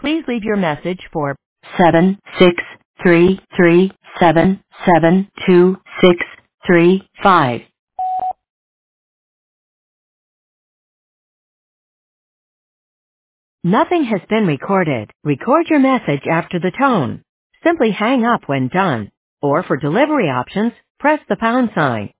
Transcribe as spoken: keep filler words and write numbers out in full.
Please leave your message for seven six three three seven seven two six three five. Nothing has been recorded. Record your message after the tone. Simply hang up when done. Or for delivery options, press the pound sign.